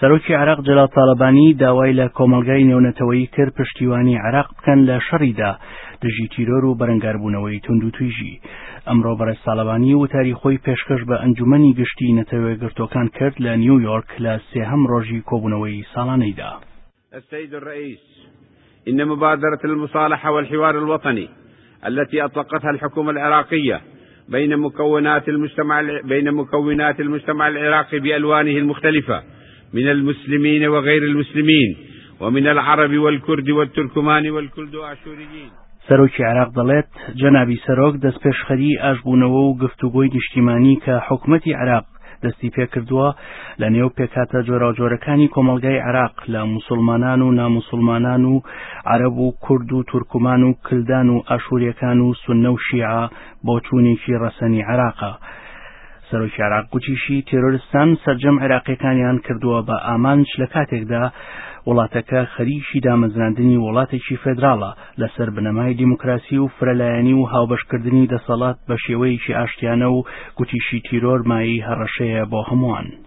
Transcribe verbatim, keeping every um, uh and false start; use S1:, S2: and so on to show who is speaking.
S1: سەرۆکی عێراق جەلال تاڵەبانی داوای لە کۆمەڵگای نێونەتەوەیی کرد پشتیوانی عێراق بکەن لە شەڕیدا دژی تیرۆر و بەرەنگاربوونەوەی تونند و تویژی. ئەمڕۆ بەڕێز تاڵەبانی وتاری خۆی پێشکەش بە ئەنجومەنی گشتی نەتەوەیەگرتوەکان کرد لە نیویۆرک لە سێهەم ڕۆژی کۆبوونەوەی ساڵانەیدا.
S2: السيد الرئيس، إن مبادرة المصالحة والحوار الوطني التي أطلقتها الحكومة العراقية بين مكونات المجتمع بين مكونات المجتمع العراقي بألوانه المختلفة من المسلمين وغير المسلمين ومن العرب والكرد والتركمان والكلد والآشوريين.
S1: سەرۆکی عێراق دەڵێت جەنابی سەرۆک دەستپێشخەری ئاشبوونەوە و گفتوگۆی نیشتیمانی کە حکوومەتی عێراق دەستی پێکردووە لە نێو پێکاتە جۆراوجۆرەکانی کۆمەڵگای عێراق لە موسڵمانان و ناموسڵمانان و عەرەب و کورد و تورکمان و کلدان و ئاشوریەکان و سوننە و شیعە بۆ چوونێکی ڕەسەنی عێراقە. سەرۆکی عێراق گوتیشی تێرۆریستان سەرجەم عێراقیەکانیان کردووە بە ئامانج لە کاتێکدا وڵاتەکە خەریکی دامەزراندنی وڵاتێکی فێدراڵە لەسەر بنەمای دیموکراسی و فرەلایەنی و هاوبەشکردنی دەسەڵات بە شێوەیەکی ئاشتیانە و گوتیشی تیرۆر مایەی هەڕەشەیە بۆ هەمووان.